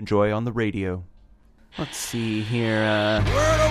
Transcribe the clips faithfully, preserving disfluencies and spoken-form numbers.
enjoy on the radio. Let's see here. Uh...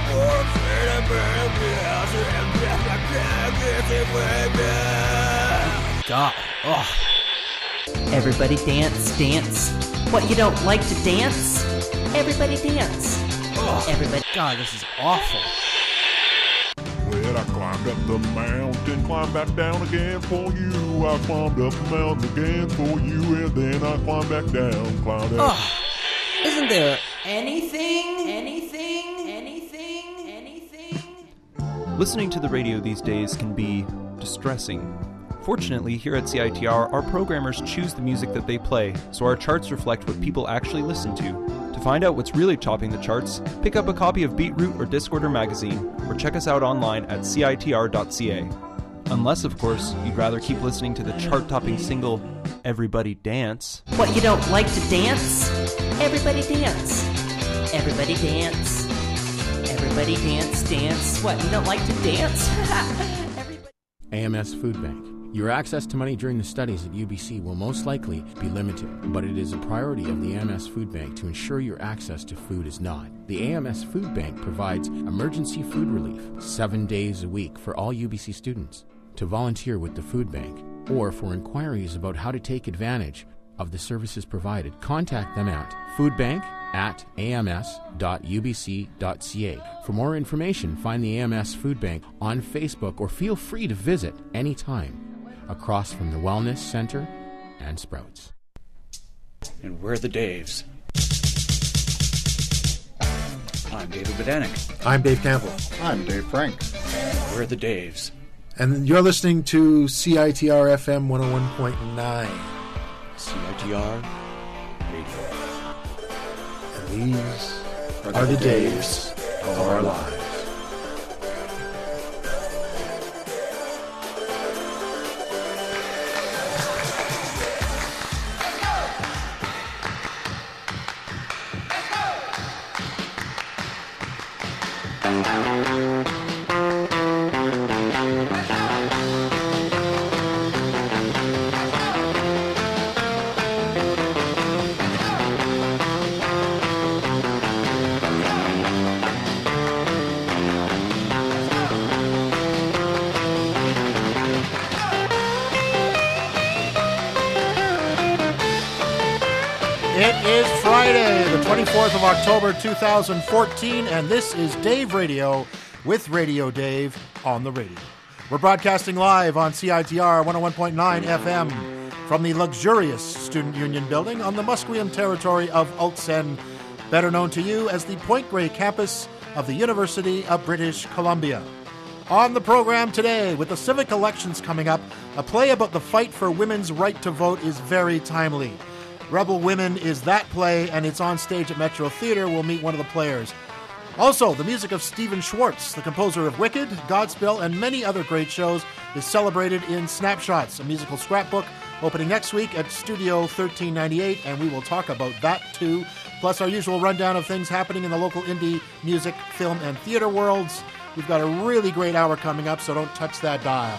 God. Oh. Everybody dance, dance. What, you don't like to dance? Everybody dance. Oh. Everybody. God, this is awful. Well, I climbed up the mountain, climbed back down again for you. I climbed up the mountain again for you, and then I climbed back down, climbed up. Oh. Isn't there anything, anything, anything, anything? Listening to the radio these days can be distressing. Fortunately, here at C I T R, our programmers choose the music that they play, so our charts reflect what people actually listen to. To find out what's really topping the charts, pick up a copy of Beatroot or Discorder magazine, or check us out online at C I T R dot C A. Unless, of course, you'd rather keep listening to the chart-topping single, Everybody Dance. What, you don't like to dance? Everybody dance. Everybody dance. Everybody dance, dance. What, you don't like to dance? Everybody. A M S Food Bank. Your access to money during the studies at U B C will most likely be limited, but it is a priority of the A M S Food Bank to ensure your access to food is not. The A M S Food Bank provides emergency food relief seven days a week for all U B C students. To volunteer with the food bank, or for inquiries about how to take advantage of the services provided, contact them at foodbank at a m s dot u b c dot c a. For more information, find the A M S Food Bank on Facebook or feel free to visit anytime across from the Wellness Center and Sprouts. And we're the Daves. I'm David Bedanik. I'm Dave Campbell. I'm Dave Frank. We're the Daves. And you're listening to C I T R F M one oh one point nine. C I T R Radio. And these are, are the, the days of our lives. It is Friday, the twenty-fourth of October, two thousand fourteen, and this is Dave Radio with Radio Dave on the radio. We're broadcasting live on C I T R one oh one point nine F M from the luxurious Student Union Building on the Musqueam territory of Ulsan, better known to you as the Point Grey campus of the University of British Columbia. On the program today, with the civic elections coming up, a play about the fight for women's right to vote is very timely. Rebel Women is that play, and it's on stage at Metro Theatre. We'll meet one of the players. Also, the music of Stephen Schwartz, the composer of Wicked, Godspell, and many other great shows, is celebrated in Snapshots, a musical scrapbook, opening next week at Studio thirteen ninety-eight, and we will talk about that too, plus our usual rundown of things happening in the local indie music, film, and theater worlds. We've got a really great hour coming up, so don't touch that dial.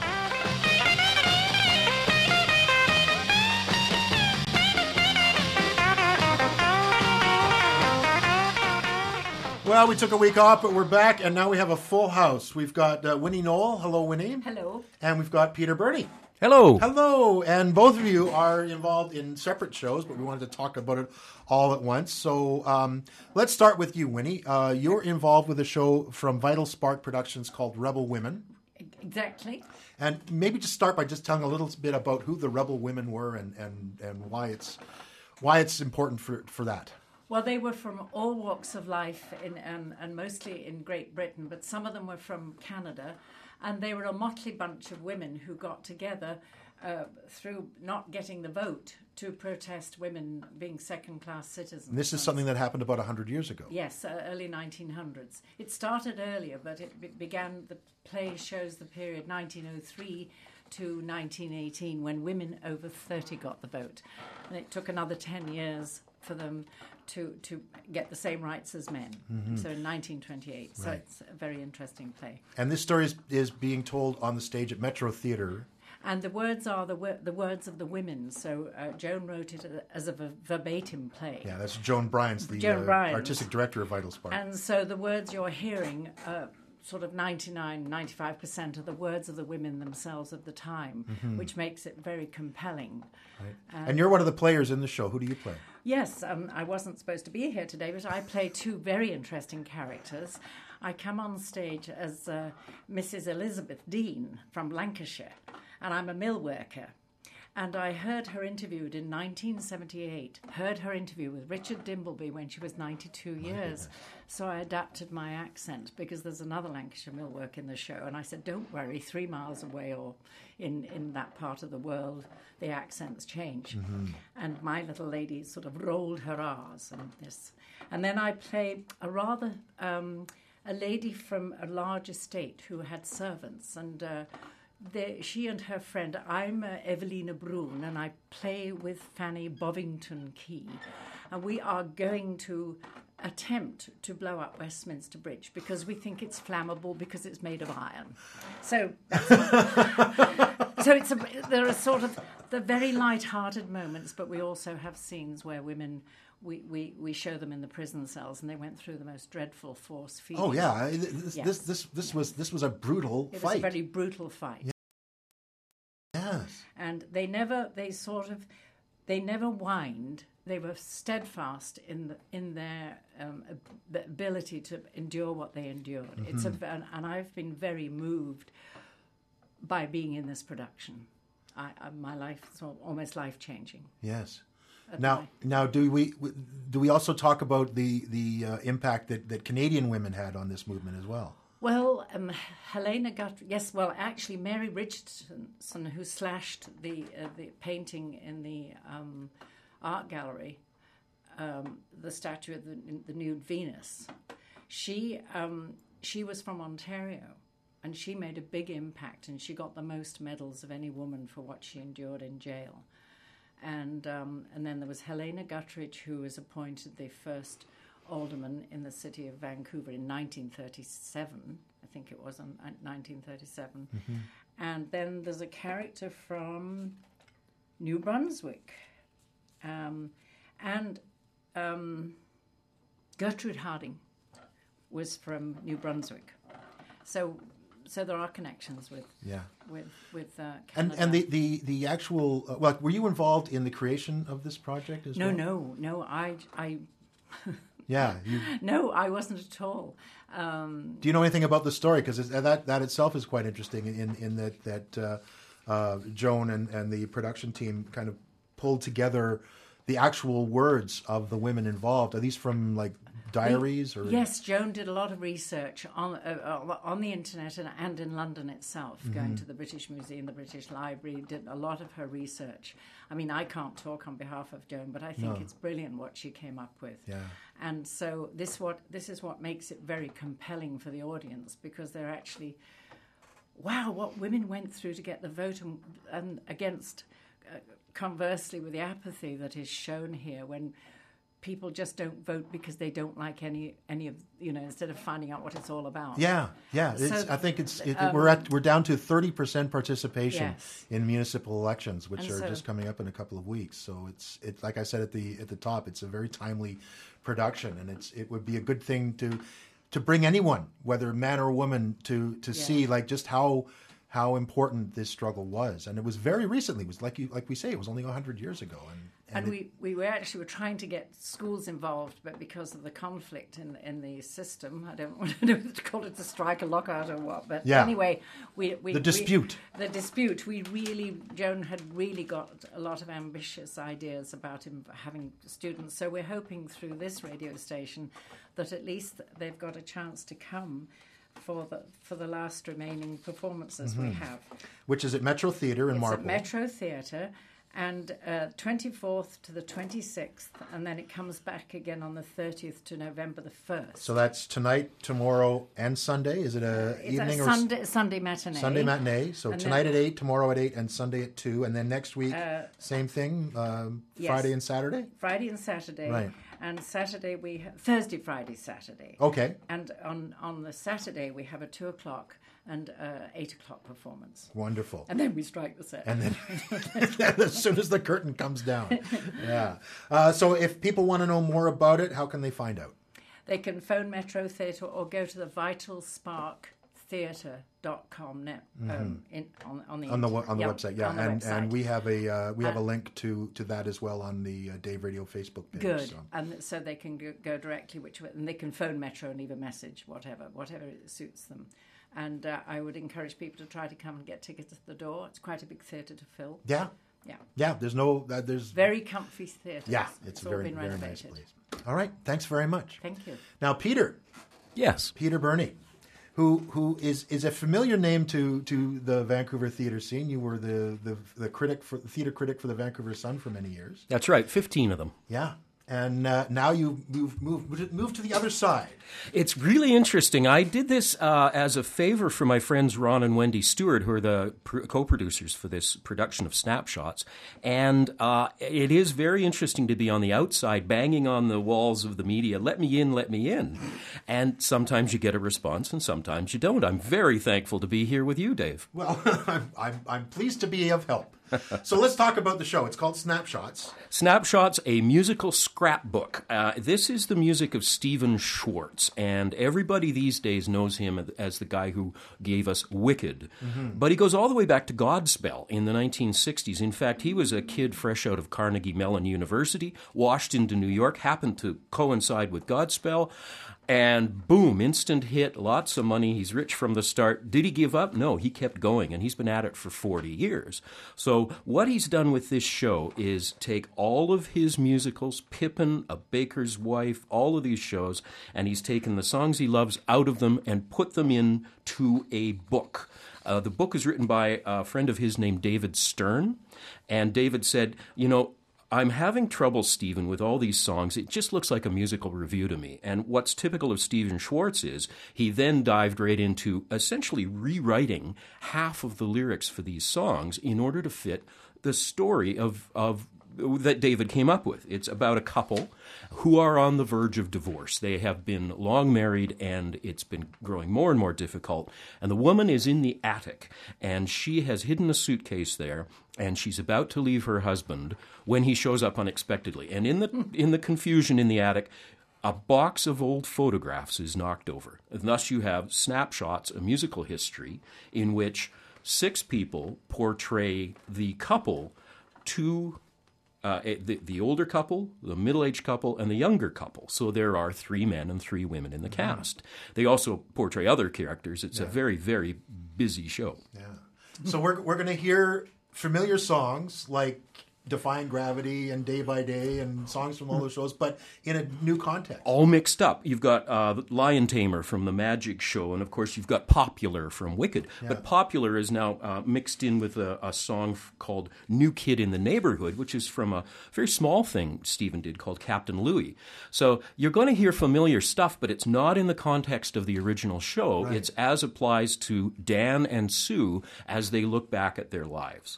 Well, we took a week off, but we're back, and now we have a full house. We've got uh, Winnie Knoll. Hello, Winnie. Hello. And we've got Peter Burney. Hello. Hello. And both of you are involved in separate shows, but we wanted to talk about it all at once. So um, let's start with you, Winnie. Uh, you're involved with a show from Vital Spark Productions called Rebel Women. Exactly. And maybe just start by just telling a little bit about who the Rebel Women were and, and, and why it's why it's important for, for that. Well, they were from all walks of life in, and, and mostly in Great Britain, but some of them were from Canada. And they were a motley bunch of women who got together uh, through not getting the vote to protest women being second-class citizens. And this is something that happened about one hundred years ago. Yes, uh, early nineteen hundreds. It started earlier, but it be- began, the play shows the period nineteen oh three to nineteen eighteen, when women over thirty got the vote. And it took another ten years for them to to get the same rights as men. Mm-hmm. So in nineteen twenty-eight. Right. So it's a very interesting play. And this story is, is being told on the stage at Metro Theatre. And the words are the wo- the words of the women. So uh, Joan wrote it as a ver- verbatim play. Yeah, that's Joan Bryans, the Joan uh, Bryans. artistic director of Vital Spark. And so the words you're hearing are sort of ninety-nine, ninety-five percent of the words of the women themselves of the time, Mm-hmm. which makes it very compelling. Right. Um, and you're one of the players in the show. Who do you play? Yes, um, I wasn't supposed to be here today, but I play two very interesting characters. I come on stage as uh, Missus Elizabeth Dean from Lancashire, and I'm a mill worker. And I heard her interviewed in nineteen seventy-eight, heard her interview with Richard Dimbleby when she was ninety-two years. So I adapted my accent because there's another Lancashire mill worker in the show. And I said, don't worry, three miles away or in, in that part of the world, the accents change. Mm-hmm. And my little lady sort of rolled her R's and this. And then I play a rather... Um, a lady from a large estate who had servants, and uh, they, she and her friend, I'm uh, Evelina Brun, and I play with Fanny Bovington Key, and we are going to attempt to blow up Westminster Bridge because we think it's flammable because it's made of iron. So, that's so it's a, there are sort of the very light-hearted moments, but we also have scenes where women. We, we, we show them in the prison cells, and they went through the most dreadful force feeding. Oh yeah, this Yes. this, this this was this was a brutal It fight. was a very brutal fight. Yes. And they never, they sort of, they never whined. They were steadfast in the, in their um, ab- ability to endure what they endured. Mm-hmm. It's a, and, and I've been very moved by being in this production. I, I, my life is al- almost life changing. Yes. Now, now, do we do we also talk about the the uh, impact that, that Canadian women had on this movement as well? Well, um, Helena Guthrie, yes, well, actually, Mary Richardson, who slashed the uh, the painting in the um, art gallery, um, the statue of the, the nude Venus, she um, she was from Ontario, and she made a big impact, and she got the most medals of any woman for what she endured in jail. And um, and then there was Helena Guttridge, who was appointed the first alderman in the city of Vancouver in nineteen thirty-seven. I think it was in nineteen thirty-seven. Mm-hmm. And then there's a character from New Brunswick. Um, and um, Gertrude Harding was from New Brunswick. So so there are connections with Yeah. with with uh, And Canada. and the the the actual uh, well, were you involved in the creation of this project as no, well? no, no. I, I, Yeah. You, no, I wasn't at all. Um, do you know anything about the story? Because that that itself is quite interesting. In in that that uh, uh, Joan and and the production team kind of pulled together the actual words of the women involved. Are these from like diaries or? Yes, Joan did a lot of research on uh, on the internet and, and in London itself, Mm-hmm. going to the British Museum, the British Library, did a lot of her research. I mean, I can't talk on behalf of Joan, but I think No. it's brilliant what she came up with. Yeah. And so this what this is what makes it very compelling for the audience, because they're actually, wow, what women went through to get the vote, and, and against, uh, conversely, with the apathy that is shown here when people just don't vote because they don't like any any of, you know, instead of finding out what it's all about. Yeah, yeah. It's, So, I think it's it, um, we're at we're down to thirty percent participation Yes. in municipal elections, which And are so- just coming up in a couple of weeks. So it's it's like I said at the at the top, it's a very timely production, and it's it would be a good thing to to bring anyone, whether man or woman, to to Yeah. see like just how how important this struggle was, and it was very recently. It was like you like we say, it was only a hundred years ago, and And it- we, we were actually were trying to get schools involved, but because of the conflict in in the system, I don't want to know to call it a strike, a lockout, or what. But Yeah. anyway, we, we The dispute. We, the dispute. We really, Joan had really got a lot of ambitious ideas about him having students. So we're hoping through this radio station that at least they've got a chance to come for the for the last remaining performances we have. which is at Metro Theatre in It's Marple. at Metro Theatre, and uh, twenty-fourth to the twenty-sixth, and then it comes back again on the thirtieth to November the first. So that's tonight, tomorrow, and Sunday. Is it a It's evening a or s- Sunday, Sunday matinee. Sunday matinee? So And tonight then- at eight, tomorrow at eight, and Sunday at two, and then next week Uh, same thing. Um, yes. Friday and Saturday. Friday and Saturday. Right. And Saturday we ha- Thursday, Friday, Saturday. Okay. And on, on the Saturday we have a two o'clock and uh, eight o'clock performance. Wonderful. And then we strike the set. And then as soon as the curtain comes down. Yeah. Uh, so if people want to know more about it, how can they find out? They can phone Metro Theatre or go to the vital spark theatre dot com net um, in, on, on the on the internet. on the Yep, website, yeah, on the and website. and we have a uh, we have Uh, a link to to that as well on the uh, Dave Radio Facebook page. Good, So. and so they can go, go directly, which way- and they can phone Metro and leave a message, whatever, whatever suits them. And uh, I would encourage people to try to come and get tickets at the door. It's quite a big theatre to fill. Yeah, Yeah, yeah. There's no uh, there's very comfy theatre. yeah. It's, all very been very nice renovated. place. All right, thanks very much. Thank you. Now, Peter, Yes. Peter Burney, who who is is a familiar name to to the Vancouver theatre scene. You were the the the critic for theatre critic for the Vancouver Sun for many years. That's right, fifteen of them. Yeah. And uh, now you move move move to the other side. It's really interesting. I did this uh, as a favor for my friends Ron and Wendy Stewart, who are the pr- co-producers for this production of Snapshots. And uh, it is very interesting to be on the outside, banging on the walls of the media, let me in, let me in. And sometimes you get a response and sometimes you don't. I'm very thankful to be here with you, Dave. Well, I'm, I'm I'm pleased to be of help. So let's talk about the show. It's called Snapshots. Snapshots, a musical scrapbook. Uh, this is the music of Stephen Schwartz, and everybody these days knows him as the guy who gave us Wicked. Mm-hmm. But he goes all the way back to Godspell in the nineteen sixties. In fact, he was a kid fresh out of Carnegie Mellon University, washed into New York, happened to coincide with Godspell, and boom, instant hit, lots of money. He's rich from the start. Did he give up? No, he kept going, and he's been at it for forty years. So what he's done with this show is take all of his musicals, Pippin, A Baker's Wife, all of these shows, and he's taken the songs he loves out of them and put them into a book. Uh, the book is written by a friend of his named David Stern, and David said, you know, I'm having trouble, Stephen, with all these songs. It just looks like a musical review to me. And what's typical of Stephen Schwartz is he then dived right into essentially rewriting half of the lyrics for these songs in order to fit the story of of that David came up with. It's about a couple who are on the verge of divorce. They have been long married, and it's been growing more and more difficult. And the woman is in the attic, and she has hidden a suitcase there, and she's about to leave her husband when he shows up unexpectedly. And in the in the confusion in the attic, a box of old photographs is knocked over. And thus you have Snapshots, a musical history, in which six people portray the couple, two Uh, the, the older couple, the middle-aged couple, and the younger couple. So there are three men and three women in the cast. They also portray other characters. It's Yeah. a very, very busy show. Yeah. So we're we're going to hear familiar songs like Defying Gravity and Day by Day and songs from all those shows, but in a new context. All mixed up. You've got uh, Lion Tamer from The Magic Show, and of course you've got Popular from Wicked. Yeah. But Popular is now uh, mixed in with a, a song f- called New Kid in the Neighborhood, which is from a very small thing Stephen did called Captain Louie. So you're going to hear familiar stuff, but it's not in the context of the original show. Right. It's as applies to Dan and Sue as they look back at their lives.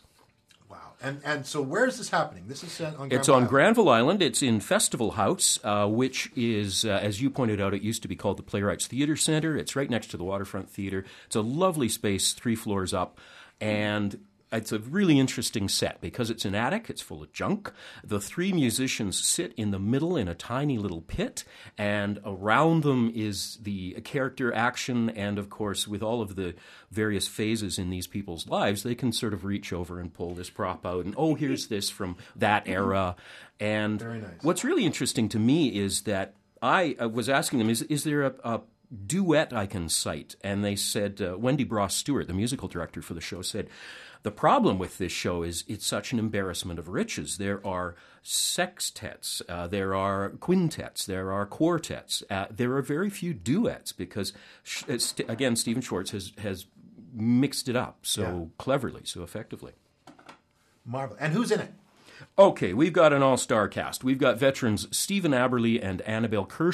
And and so where is this happening? This is on Granville It's on Island. Granville Island. It's in Festival House, uh, which is, uh, as you pointed out, it used to be called the Playwrights Theatre Center. It's right next to the Waterfront Theatre. It's a lovely space, three floors up, and it's a really interesting set because it's an attic. It's full of junk. The three musicians sit in the middle in a tiny little pit, and around them is the character action. And, of course, with all of the various phases in these people's lives, they can sort of reach over and pull this prop out and, oh, here's this from that era. And Very nice. What's really interesting to me is that I uh, was asking them, is, is there a, a duet I can cite? And they said, uh, Wendy Bross Stewart, the musical director for the show, said, the problem with this show is it's such an embarrassment of riches. There are sextets, uh, there are quintets, there are quartets. Uh, there are very few duets because, uh, st- again, Stephen Schwartz has, has mixed it up so Yeah. cleverly, so effectively. Marvel. And who's in it? Okay, we've got an all-star cast. We've got veterans Stephen Aberley and Annabelle Kershaw.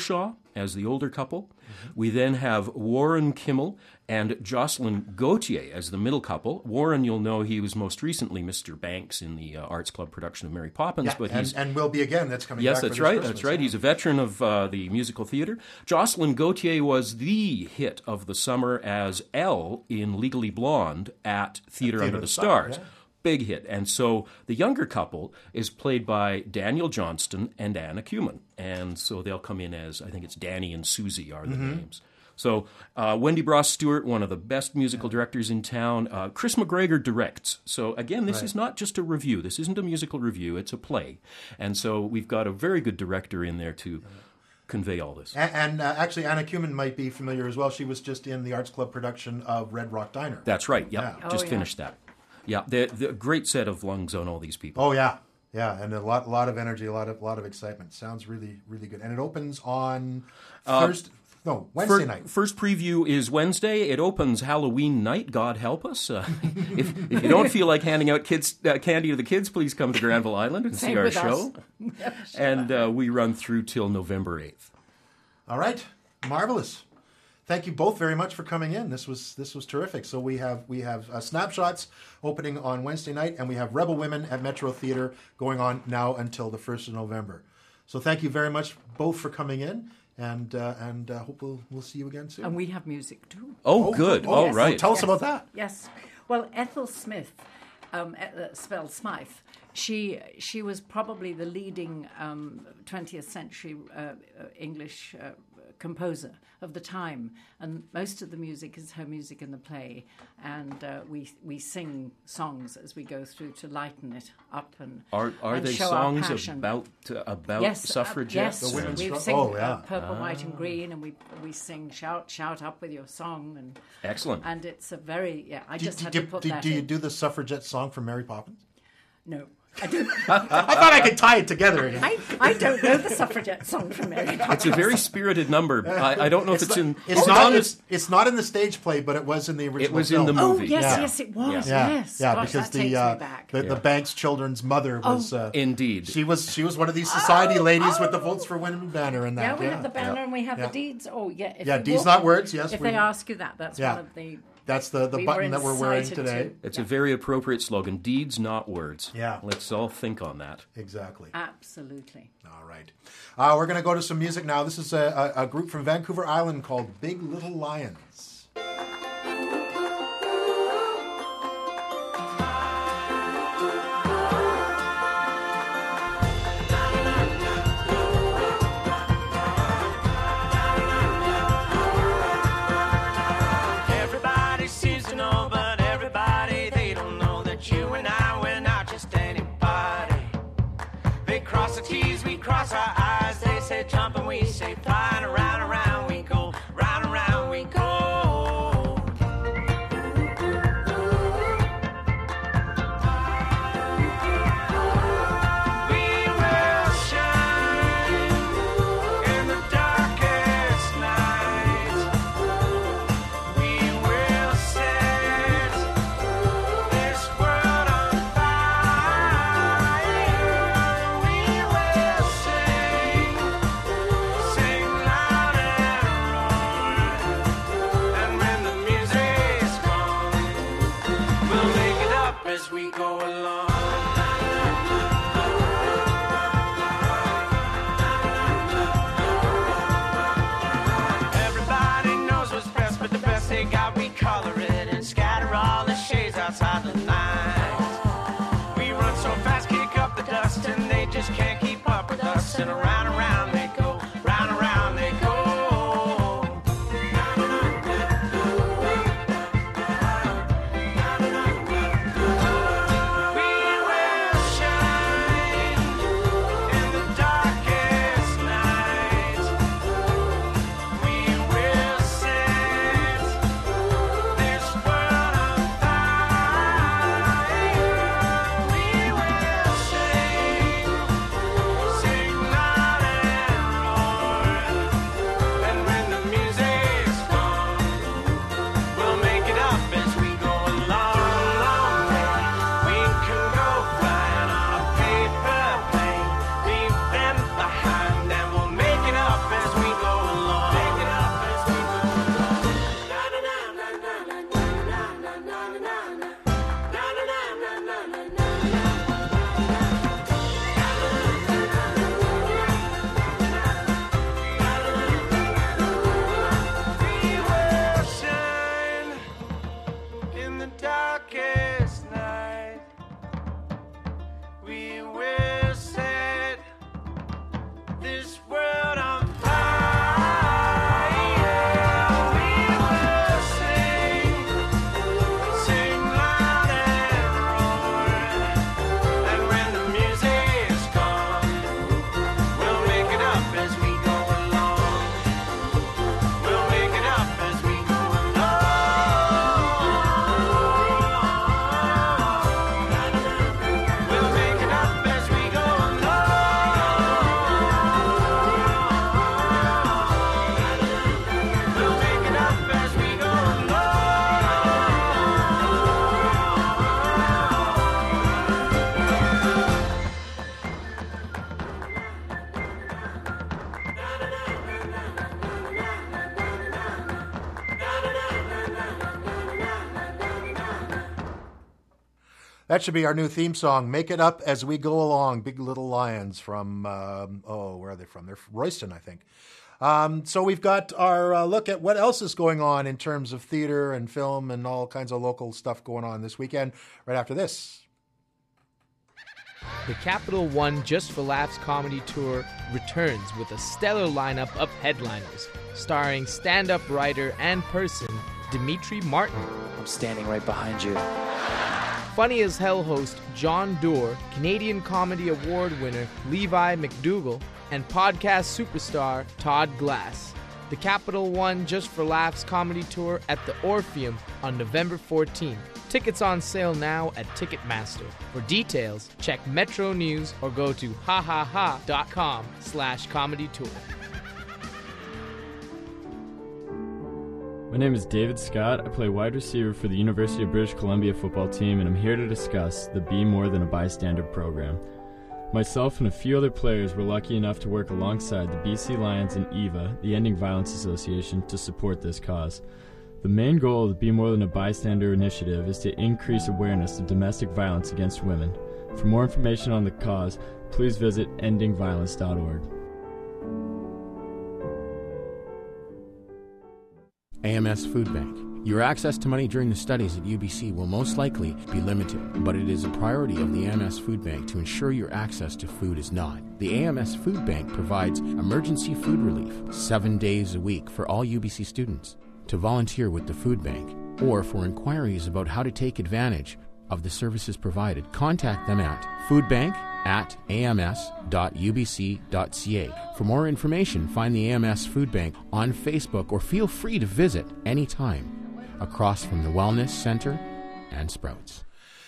as the older couple. Mm-hmm. We then have Warren Kimmel and Jocelyn Gauthier as the middle couple. Warren, you'll know he was most recently Mister Banks in the uh, Arts Club production of Mary Poppins. Yeah, but and, he's, and will be again. That's coming yes, back that's for this right. Christmas, That's right. yeah. He's a veteran of uh, the musical theater. Jocelyn Gauthier was the hit of the summer as Elle in Legally Blonde at Theater, Theater Under the Stars. Yeah. Big hit. And so the younger couple is played by Daniel Johnston and Anna Cuman. And so they'll come in as, I think it's Danny and Susie are the mm-hmm. names. So uh, Wendy Bross Stewart, one of the best musical yeah. directors in town. Uh, Chris McGregor directs. So again, this right. is not just a review. This isn't a musical review. It's a play. And so we've got a very good director in there to convey all this. And, and uh, actually, Anna Cuman might be familiar as well. She was just in the Arts Club production of Red Rock Diner. That's right. Yep. Yeah. Just oh, yeah. finished that. Yeah, the, the great set of lungs on all these people. Oh yeah, yeah, and a lot, lot of energy, a lot of, lot of excitement. Sounds really, really good. And it opens on Thursday. Uh, no, Wednesday first, night. First preview is Wednesday. It opens Halloween night. God help us. Uh, if, if you don't feel like handing out kids uh, candy to the kids, please come to Granville Island and Same see our with show. Us. And uh, we run through till November eighth. All right, marvelous. Thank you both very much for coming in. This was this was terrific. So we have we have uh, Snapshots opening on Wednesday night, and we have Rebel Women at Metro Theatre going on now until the first of November. So thank you very much both for coming in, and uh, and uh, hope we'll we'll see you again soon. And we have music too. Oh, oh good. Oh, yes. right. Tell us yes. about that. Yes. Well, Ethel Smith, um, uh, spelled Smythe. She she was probably the leading um, twentieth century uh, uh, English uh, composer of the time, and most of the music is her music in the play, and uh, we we sing songs as we go through to lighten it up and are are and they show songs our passion. about uh, about yes, suffragettes? Uh, yes, the women's we stru- sing oh, yeah. uh, Purple, ah. White, and Green, and we we sing shout shout up with your song, and excellent. And it's a very yeah. I Do, just do, had do, to put do, that do you in. do the suffragette song from Mary Poppins? No. I don't. I thought I could tie it together again. I, I don't know the suffragette song from Mary Poppins. It's a very spirited number. I, I don't know if it's, it's in. It's not. It's, it's not in the stage play, but it was in the original. It was film. in the movie. Oh yes, Yeah. yes, it was. Yeah, Yes, yeah, Gosh, because that the takes uh, me back. the, Yeah. the Banks children's mother was uh, Indeed. She was she was one of these society ladies with the Votes for Women banner and that. Yeah, we yeah. have the banner yeah. and we have yeah. the deeds. Oh yeah, if Yeah, you deeds walk- not words. Yes, If we- they ask you that, that's Yeah. one of the. That's the, the we button were that we're wearing incited today. to. It's Yeah. a very appropriate slogan. Deeds, not words. Yeah. Let's all think on that. Exactly. Absolutely. All right. Uh, we're going to go to some music now. This is a, a, a group from Vancouver Island called Big Little Lions. Everybody seems to know, but everybody, they don't know that you and I, we're not just anybody. They cross the T's, we cross our eyes. They say jump and we say fly, and around, around we go, round, around we go. We will shine in the darkest night. We will set this world on fire. We will sing, sing loud and roar. And when the music's gone, we'll make it up as we go along. Everybody knows what's best, but the best they got, we color it and scatter all the shades outside the lines. We run so fast, kick up the dust, and they just can't keep up with us. And around, around they go, round, around they go. We will shine in the darkest night. We will set this world on fire. That should be our new theme song. Make it up as we go along. Big Little Lions from, um, oh, where are they from? They're from Royston, I think. Um, so we've got our uh, look at what else is going on in terms of theater and film and all kinds of local stuff going on this weekend right after this. The Capital One Just for Laughs comedy tour returns with a stellar lineup of headliners, starring stand-up writer and person Dimitri Martin. I'm standing right behind you. Funny as Hell host John Doerr, Canadian Comedy Award winner Levi McDougall, and podcast superstar Todd Glass. The Capital One Just for Laughs comedy tour at the Orpheum on November fourteenth. Tickets on sale now at Ticketmaster. For details, check Metro News or go to hahaha.com slash comedy tour. My name is David Scott. I play wide receiver for the University of British Columbia football team, and I'm here to discuss the Be More Than a Bystander program. Myself and a few other players were lucky enough to work alongside the B C Lions and E V A, the Ending Violence Association, to support this cause. The main goal of the Be More Than a Bystander initiative is to increase awareness of domestic violence against women. For more information on the cause, please visit ending violence dot org. A M S Food Bank. Your access to money during the studies at U B C will most likely be limited, but it is a priority of the A M S Food Bank to ensure your access to food is not. The A M S Food Bank provides emergency food relief seven days a week for all U B C students. To volunteer with the Food Bank, or for inquiries about how to take advantage of the services provided, contact them at foodbank at a m s dot u b c dot c a. For more information, find the A M S Food Bank on Facebook or feel free to visit anytime across from the Wellness Center and Sprouts.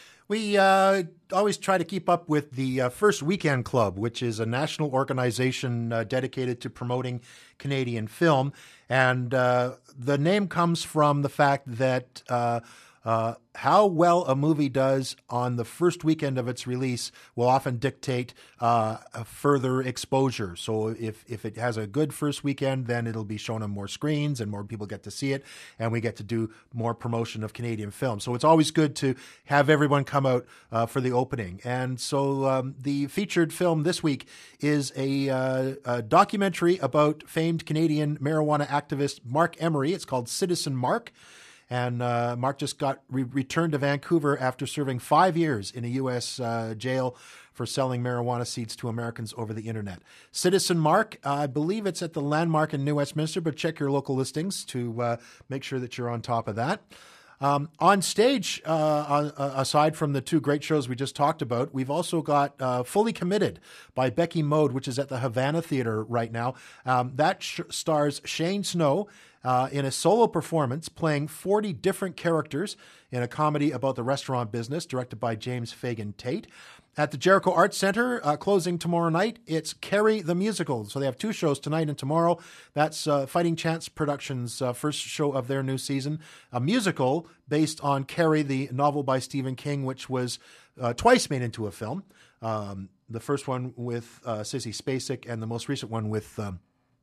We uh, always try to keep up with the uh, First Weekend Club, which is a national organization uh, dedicated to promoting Canadian film. And uh, the name comes from the fact that uh, uh, how well a movie does on the first weekend of its release will often dictate uh, a further exposure. So if, if it has a good first weekend, then it'll be shown on more screens and more people get to see it, and we get to do more promotion of Canadian film. So it's always good to have everyone come out uh, for the opening. And so um, the featured film this week is a, uh, a documentary about famed Canadian marijuana activist Mark Emery. It's called Citizen Mark. And uh, Mark just got re- returned to Vancouver after serving five years in a U S uh, jail for selling marijuana seeds to Americans over the internet. Citizen Mark, uh, I believe it's at the Landmark in New Westminster, but check your local listings to uh, make sure that you're on top of that. Um, on stage, uh, uh, aside from the two great shows we just talked about, we've also got uh, Fully Committed by Becky Mode, which is at the Havana Theater right now. Um, that sh- stars Shane Snow uh, in a solo performance playing forty different characters in a comedy about the restaurant business directed by James Fagan Tate. At the Jericho Arts Center, uh, closing tomorrow night, it's Carrie the Musical. So they have two shows tonight and tomorrow. That's uh, Fighting Chance Productions' uh, first show of their new season. A musical based on Carrie, the novel by Stephen King, which was uh, twice made into a film. Um, the first one with uh, Sissy Spacek and the most recent one with um,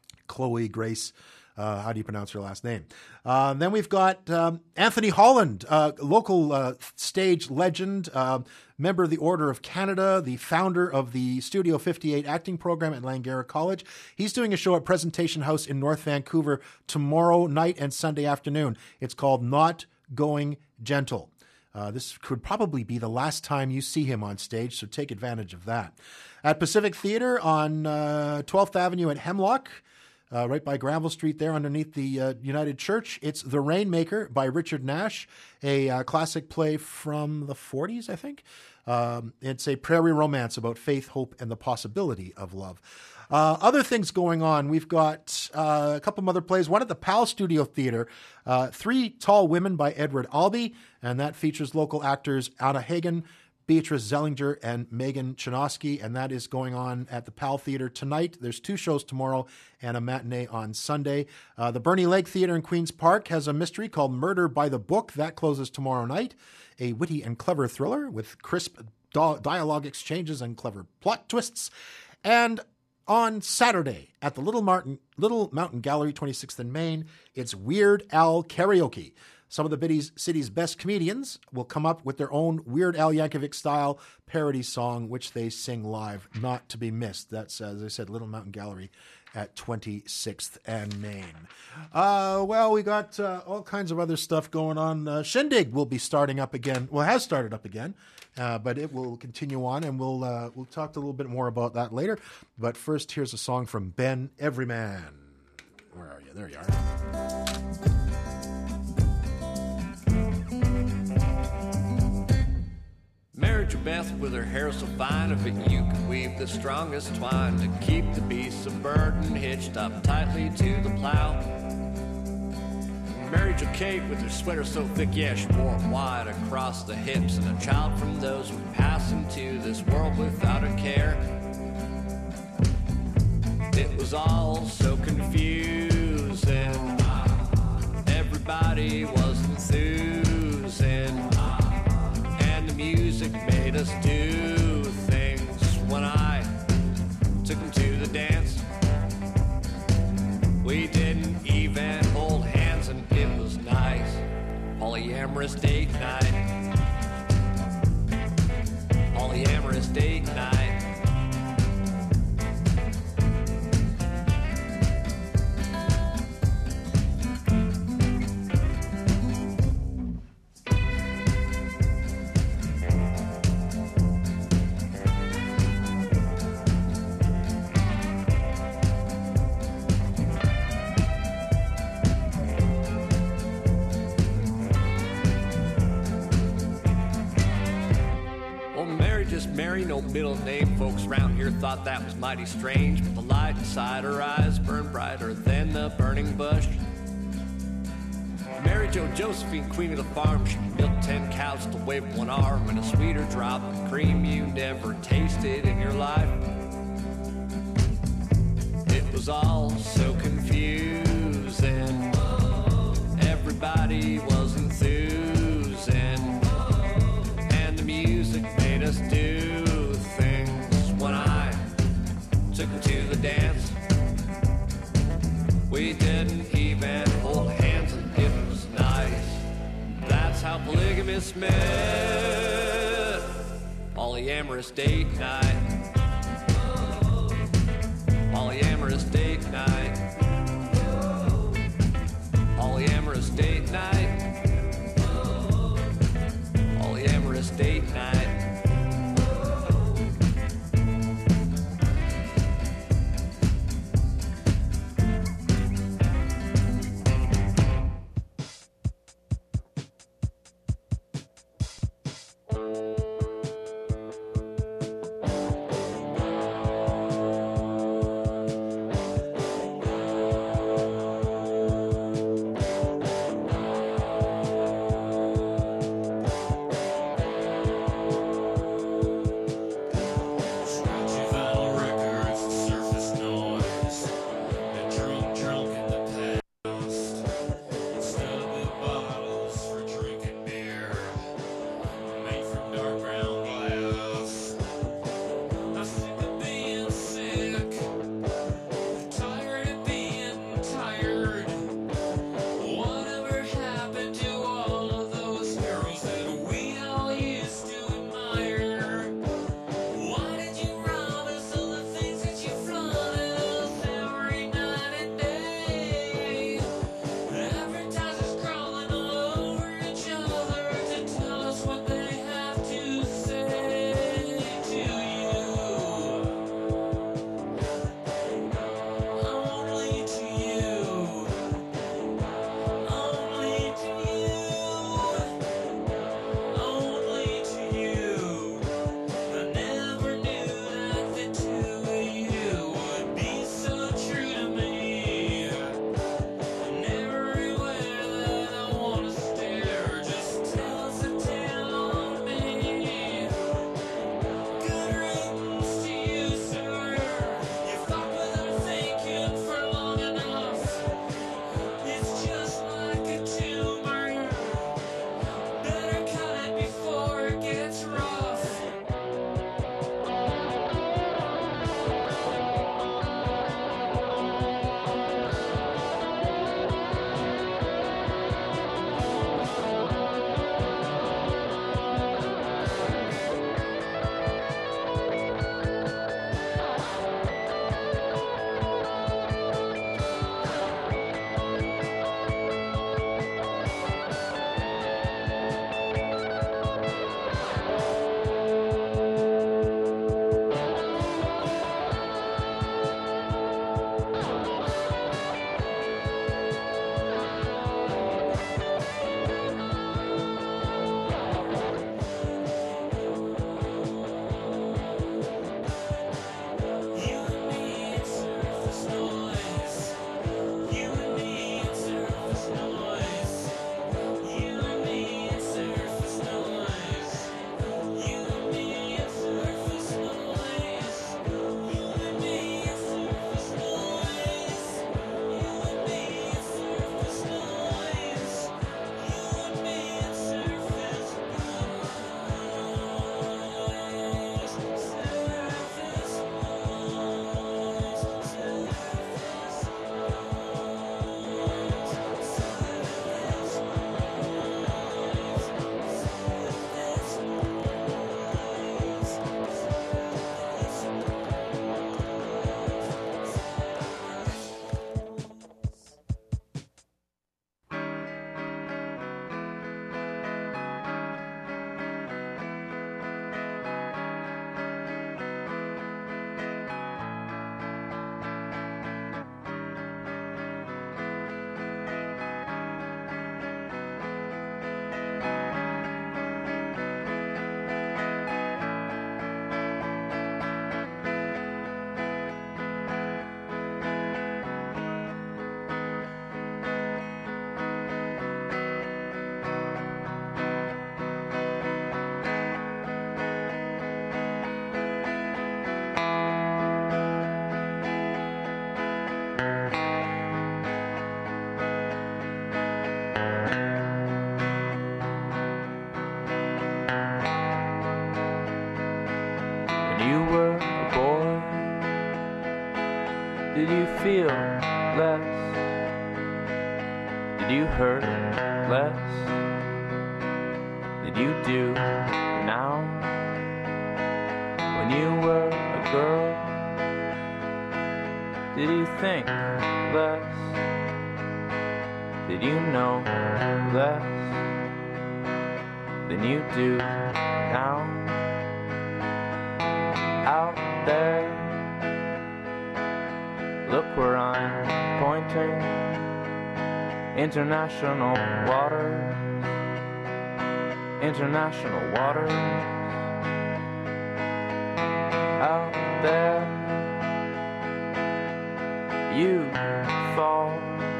Chloe Grace. Uh, how do you pronounce her last name? Uh, then we've got um, Anthony Holland, uh, local uh, stage legend, uh, member of the Order of Canada, the founder of the Studio fifty-eight acting program at Langara College. He's doing a show at Presentation House in North Vancouver tomorrow night and Sunday afternoon. It's called Not Going Gentle. Uh, this could probably be the last time you see him on stage, so take advantage of that. At Pacific Theatre on uh, twelfth Avenue at Hemlock, Uh, right by Granville Street there underneath the uh, United Church. It's The Rainmaker by Richard Nash, a uh, classic play from the forties, I think. Um, it's a prairie romance about faith, hope, and the possibility of love. Uh, other things going on. We've got uh, a couple of other plays. One at the Powell Studio Theatre, uh, Three Tall Women by Edward Albee, and that features local actors Anna Hagen, Beatrice Zellinger, and Megan Chinosky, and that is going on at the Powell Theatre tonight. There's two shows tomorrow and a matinee on Sunday. Uh, the Bernie Lake Theatre in Queen's Park has a mystery called Murder by the Book. That closes tomorrow night. A witty and clever thriller with crisp do- dialogue exchanges and clever plot twists. And on Saturday at the Little Mountain, Little Mountain Gallery, twenty-sixth and Main, it's Weird Al Karaoke. Some of the city's, city's best comedians will come up with their own Weird Al Yankovic-style parody song, which they sing live, not to be missed. That's, as I said, Little Mountain Gallery at twenty-sixth and Main. Uh, well, we got uh, all kinds of other stuff going on. Uh, Shindig will be starting up again. Well, has started up again, uh, but it will continue on, and we'll uh, we'll talk a little bit more about that later. But first, here's a song from Ben Everyman. Where are you? There you are. Married your Beth with her hair so fine, if it you could weave the strongest twine to keep the beast of burden hitched up tightly to the plow. Married your Kate with her sweater so thick, yeah, she wore it wide across the hips, and a child from those who pass into this world without a care. It was all so confusing, everybody was enthusing, and the music made us do things. When I took him to the dance, we didn't even hold hands, and it was nice. Polyamorous date night, polyamorous date night. Mary, no middle name. Folks around here thought that was mighty strange, but the light inside her eyes burned brighter than the burning bush. Mary Jo Josephine, queen of the farm, she milked ten cows to wave one arm, and a sweeter drop of cream you never tasted in your life. It was all so confusing, everybody was enthusing, and the music made us do things. When I took her to the dance, we didn't even hold hands, and it was nice. That's how polygamists met. Polyamorous date night, polyamorous date night, polyamorous date night, polyamorous date night. when you were a boy? Did you feel less? Did you hurt less? Did you do now when you were a girl? Did you think less? Did you know less than you do now? Out there, look where I'm pointing. International waters, international waters. Out there, you fall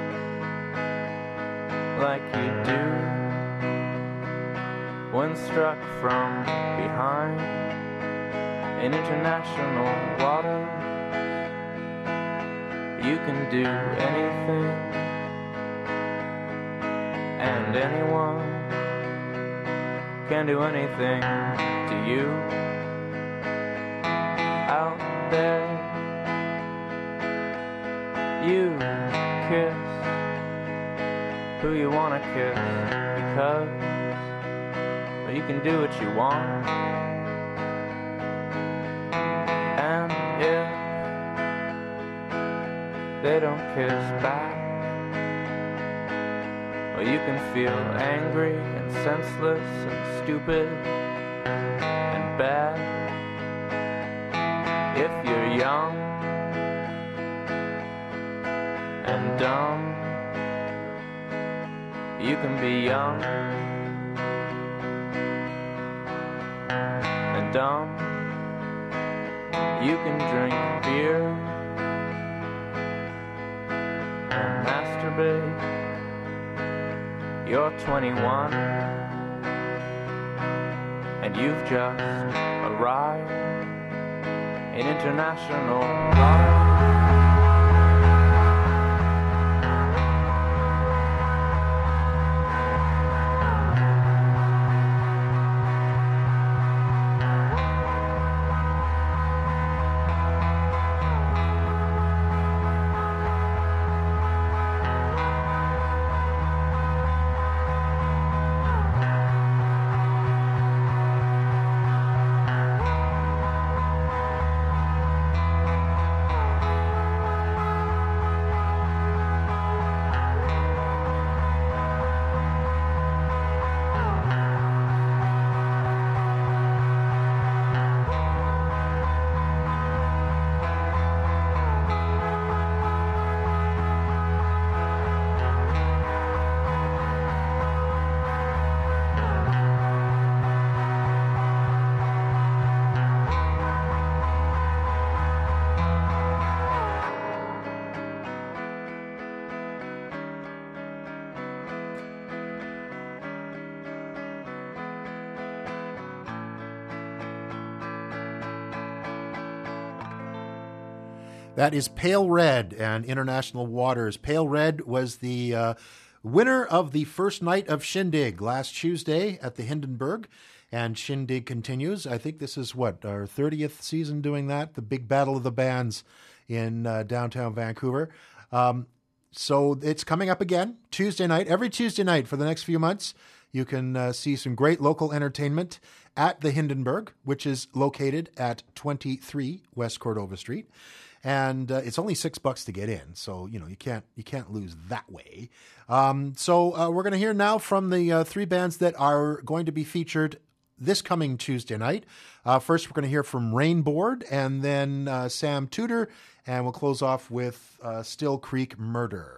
like you do when struck from behind in international water. You can do anything, and anyone can do anything to you. Out there, you kiss who you wanna kiss, because well, you can do what you want. And if they don't kiss back, well, you can feel angry and senseless and stupid and bad. If you're young and dumb, you can be young and dumb. You can drink beer and masturbate. You're twenty-one and you've just arrived in international life. That is Pale Red and International Waters. Pale Red was the uh, winner of the first night of Shindig last Tuesday at the Hindenburg, and Shindig continues. I think this is, what, our thirtieth season doing that, the big battle of the bands in uh, downtown Vancouver. Um, so it's coming up again Tuesday night, every Tuesday night for the next few months. You can uh, see some great local entertainment at the Hindenburg, which is located at twenty-three West Cordova Street. And uh, it's only six bucks to get in, so you know you can't you can't lose that way. Um, so uh, we're going to hear now from the uh, three bands that are going to be featured this coming Tuesday night. Uh, first, we're going to hear from Rainboard, and then uh, Sam Tudor, and we'll close off with uh, Still Creek Murder.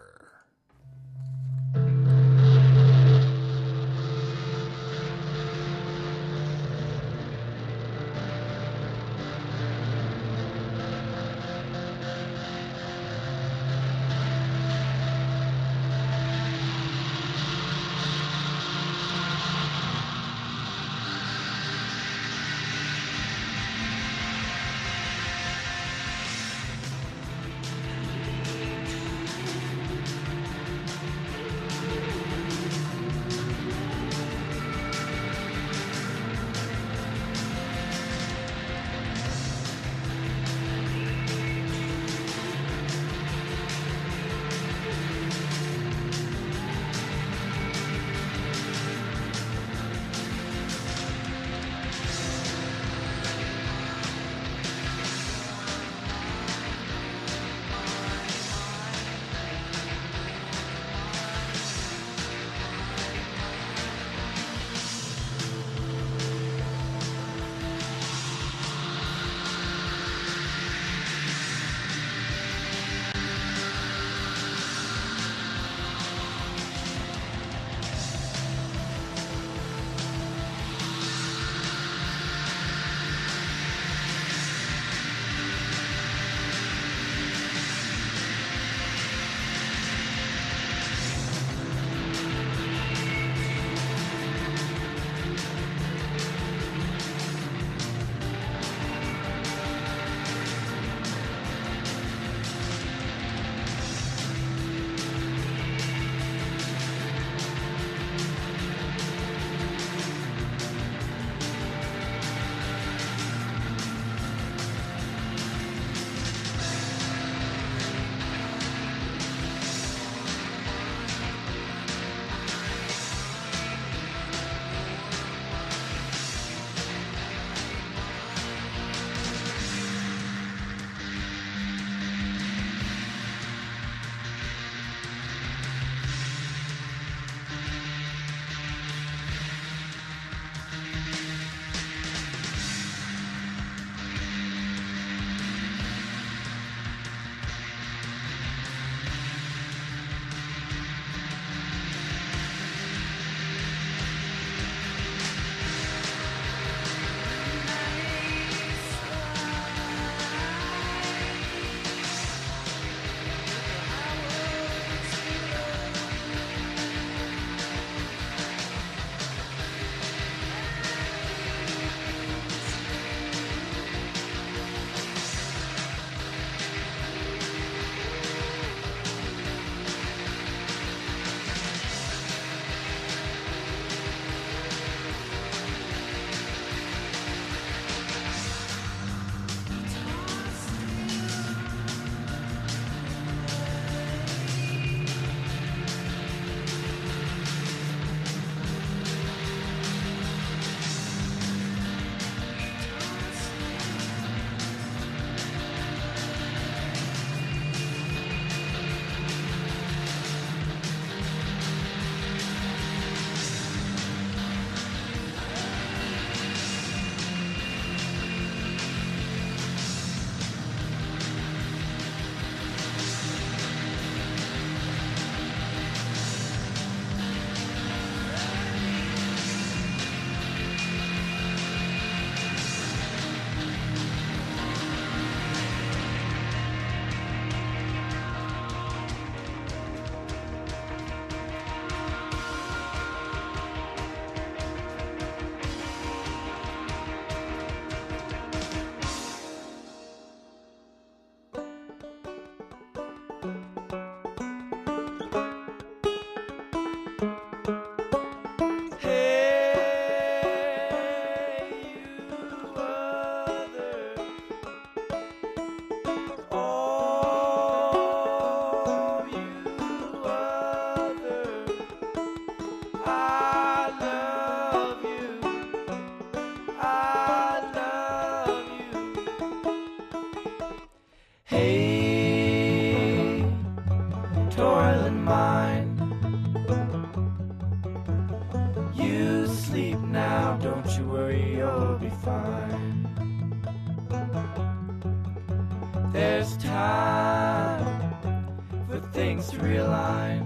There's time for things to realign.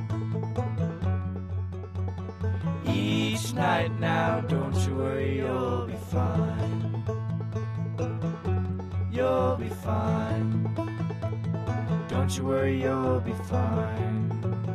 Each night now, don't you worry, you'll be fine. You'll be fine. Don't you worry, you'll be fine.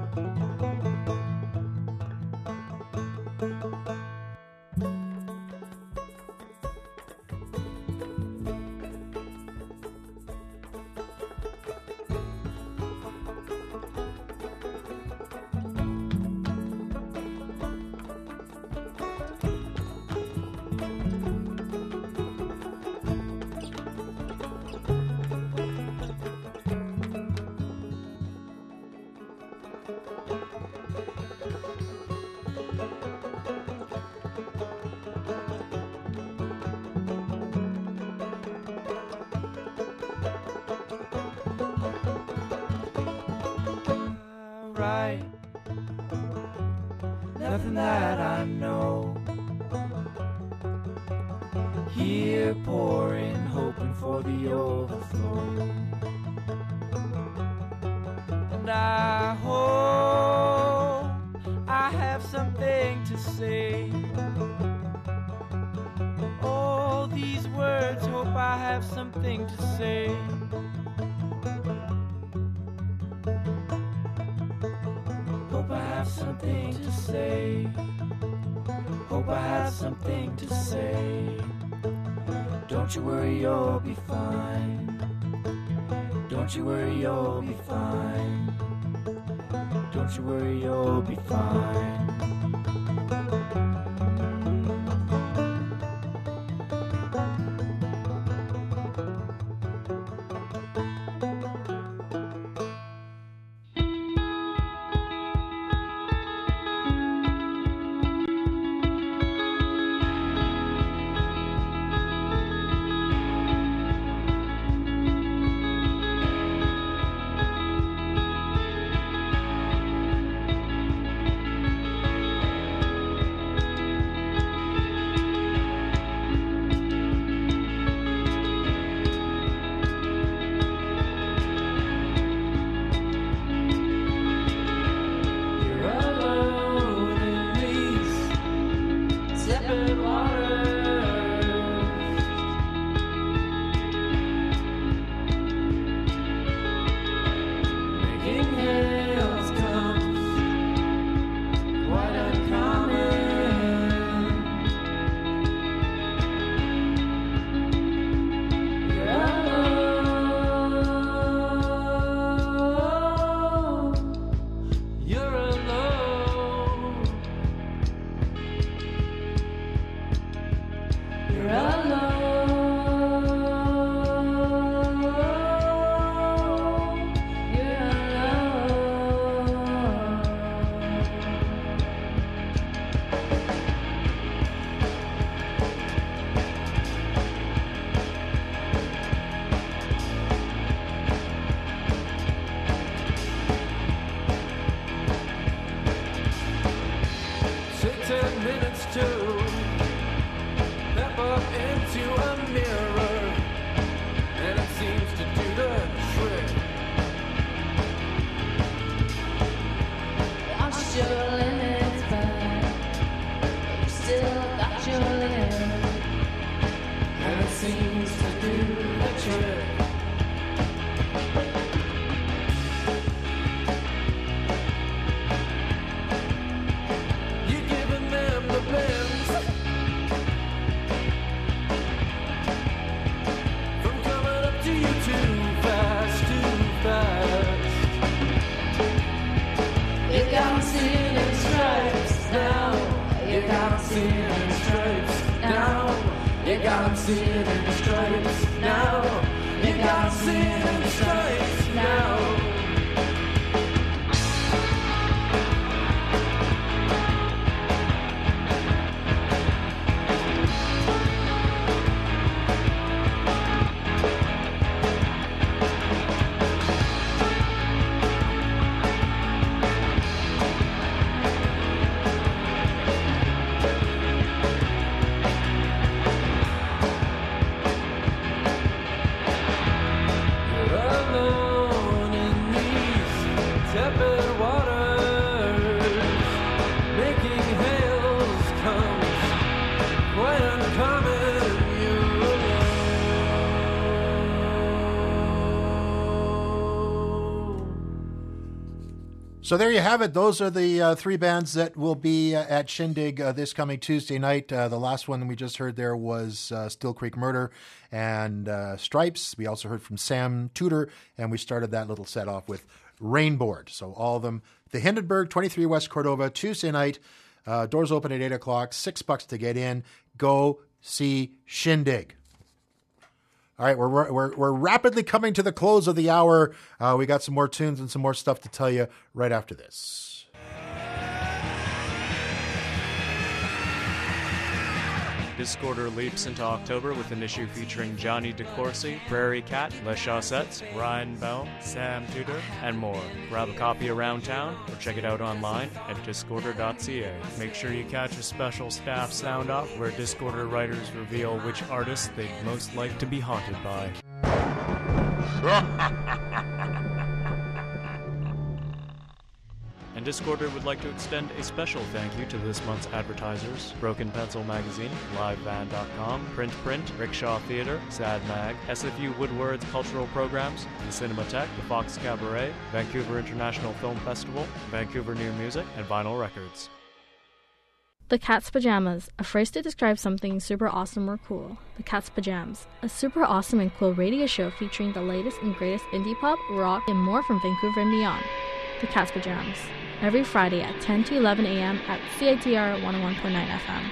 Right, nothing that I know. Here pouring, hoping for the overflow. And I hope I have something to say. All these words, hope I have something to say. Hope I have something to say. Hope I have something to say. Don't you worry, you'll be fine. Don't you worry, you'll be fine. Don't you worry, you'll be fine. So there you have it. Those are the uh, three bands that will be uh, at Shindig uh, this coming Tuesday night. Uh, the last one we just heard there was uh, Still Creek Murder and uh, Stripes. We also heard from Sam Tudor, and we started that little set off with Rainboard. So all of them. The Hindenburg, twenty-three West Cordova, Tuesday night. Uh, doors open at eight o'clock. Six bucks to get in. Go see Shindig. All right, we're we're we're rapidly coming to the close of the hour. Uh, we got some more tunes and some more stuff to tell you right after this. Discorder leaps into October with an issue featuring Johnny DeCourcy, Prairie Cat, Les Chaussettes, Ryan Bell, Sam Tudor, and more. Grab a copy around town or check it out online at discorder dot c a. Make sure you catch a special staff sound-off where Discorder writers reveal which artists they'd most like to be haunted by. And Discorder would like to extend a special thank you to this month's advertisers: Broken Pencil Magazine, live van dot com, Print Print, Rickshaw Theatre, Sad Mag, S F U Woodward's Cultural Programs, the Cinematheque, the Fox Cabaret, Vancouver International Film Festival, Vancouver New Music, and Vinyl Records. The Cat's Pajamas, a phrase to describe something super awesome or cool. The Cat's Pajamas, a super awesome and cool radio show featuring the latest and greatest indie pop, rock, and more from Vancouver and beyond. The Cat's Pajamas, every Friday at ten to eleven a.m. at C I T R one oh one point nine F M.